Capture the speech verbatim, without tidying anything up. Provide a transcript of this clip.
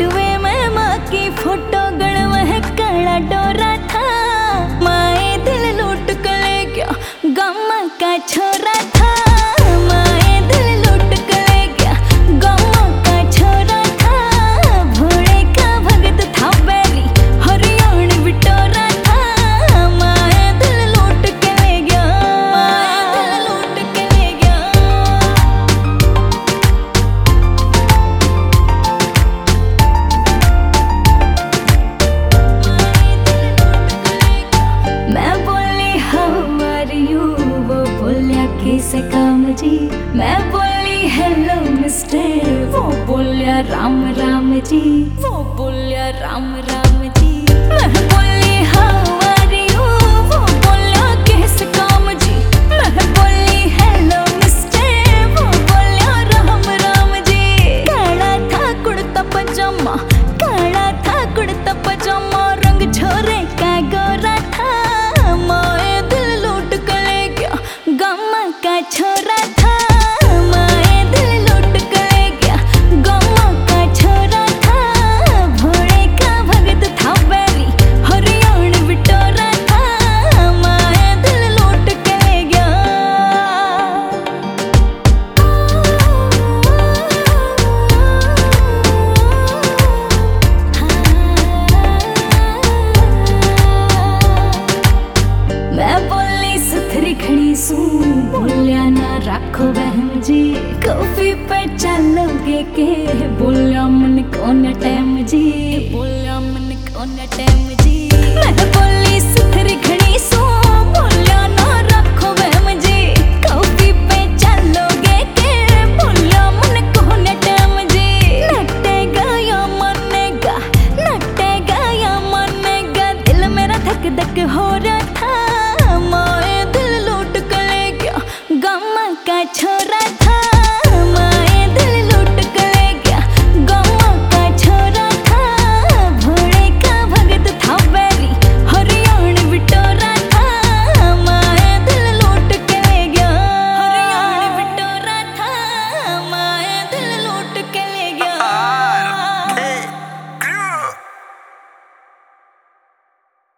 बटुए में माँ की फोटो गड़वा है काला डोरा था। माए दिल लूट कर ले गया गम्मा का छोरा था। माए दिल लूट कर ले गया गम्मा का छोरा था। भोले का भगत था बैरी हरियाणी बिटोरा था। माए दिल लूट के ले गया, माए दिल लूट के ले गया। मैं बोली हाउ आर यू, वो बोलिया कैसे काम जी। मैं बोली हेलो मिस्टर, वो बोलिया राम राम जी। वो बोलिया राम राम जी। मैं बोली हाउ आर यू, वो बोलिया कैसे काम जी। मैं बोली हेलो मिस्टर, वो बोलिया राम राम जी। काला था कुर्ता पजामा, काला था कुर्ता पजामा, रंग छोरे का गोरा था। माए दिल लूट कर ले गया गम्मा का छोरा था। माए दिल लूट कर ले गया गम्मा का छोरा था। भोले का भगत था बैरी हरियाणी बिटोरा था। माए दिल लूट के ले गया। मैं बोली सुथरी खड़ी सू, बोलिया ना राखो बहन जी। कॉफी पे चलोगे के, बोलिया मन कौन टाइम जी। बोलिया मन कौन टाइम जी। मैं बोली सुथरी खड़ी सू, बोलिया ना राखो बहन जी। कॉफी पे चलोगे के, बोलिया मन कौन टाइम जी। नटेगा या मनेगा, नटेगा या मनेगा, दिल मेरा धक धक हो रहा